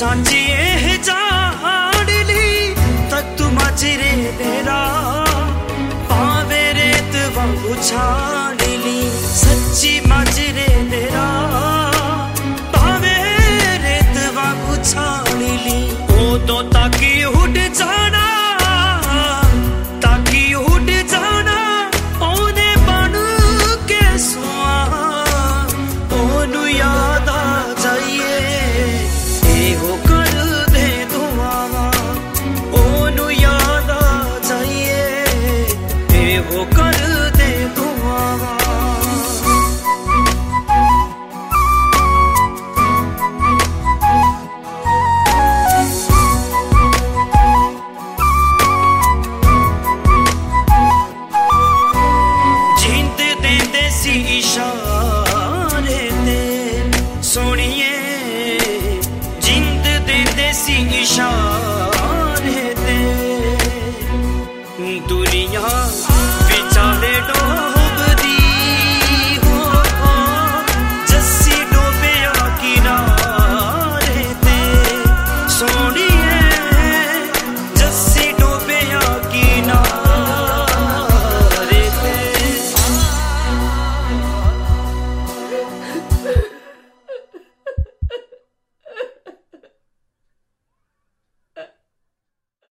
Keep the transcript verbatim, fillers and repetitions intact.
सांचिए जाड़ली तक तू मजरे मेरा पावे रेत वांगू छाड़ली सच्ची मजरे मेरा पावे रेत वांगू छाड़ली ओ तो ताकि उड़ जाना ताकि उड़ जाना ओने बन के सुआ ओनु याद आ जाइए हो कर दे दुआ ओनु याद आ जाइए हो कर दे दुआ जिंद दे देसी इशारे ते सोनिए देसी इशारे ते दुनिया विचाले डो